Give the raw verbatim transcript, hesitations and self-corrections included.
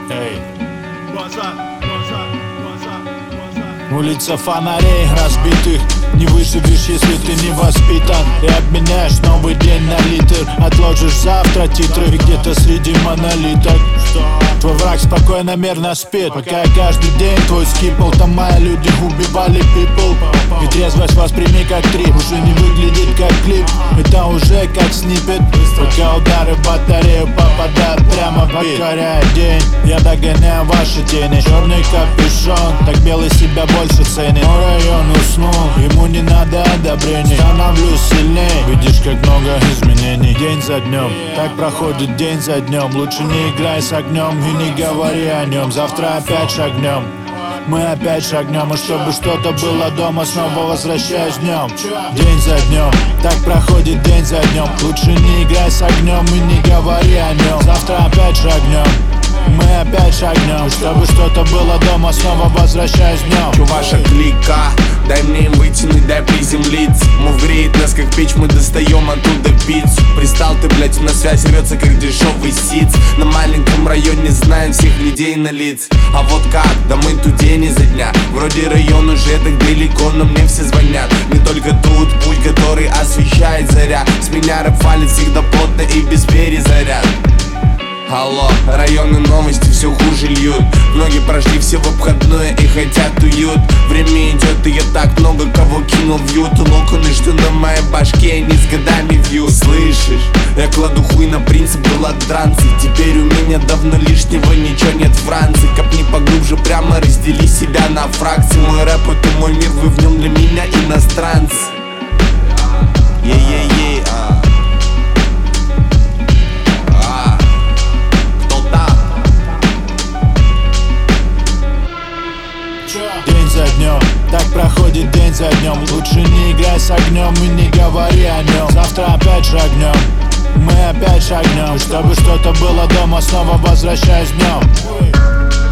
Эй. Улица фонарей разбитых, не выживешь, если ты не воспитан. И обменяешь новый день на литр, отложишь завтра титры где-то среди монолиток. Твой враг спокойно, мирно спит, пока я каждый день твой скипал. Там мои люди убивали people. И трезвость восприми как трип, уже не выглядит как клип, это уже как снипет. Пока удары в батарею попадают прямо в бит. Покоряя день, я догоняю ваши тени. Черный капюшон, так белый себя больше ценит. Но район уснул, ему не надо одобрений. Становлюсь сильней, видишь, как много изменений. День за днем, так проходит день за днем. Лучше не играй с огнем и не говори о нем. Завтра опять шагнем, мы опять шагнем. И чтобы что-то было дома, снова возвращаюсь днем. День за днем, так проходит день за днем. Лучше не играй с огнем и не говори о нем. Завтра опять шагнем, мы опять шагнем. Чтобы что-то было дома, снова возвращаюсь днем. Чуваша клика, дай мне им вытянуть, дай приземлиться. Мув греет нас как печь, мы достаем оттуда пиццу. Пристал ты, блять, на связь рвется как дешевый сиц. На маленьком районе знаем всех людей на лиц. А вот как, да мы тут день изо дня. Вроде район уже так далеко, но мне все звонят. Не только тут путь, который освещает заря. С меня рэп валит всегда плотно и без перезаряд. Алло, районы новости все хуже льют. Многие прошли все в обходное и хотят уют. Время идет, и я так много кого кинул в ют. Локоны, что на моей башке, они с годами вьют. Слышишь, я кладу хуй на принцип, был от дранцы. Теперь у меня давно лишнего ничего нет в ранце. Копни поглубже, прямо раздели себя на фракции. Мой рэп это мой мир, вы в нем для меня иностранцы. Ей-ей-ей, а День за днем, так проходит день за днем. Лучше не играй с огнем и не говори о нем. Завтра опять шагнем, мы опять шагнем. Чтобы что-то было дома, снова возвращаюсь днем.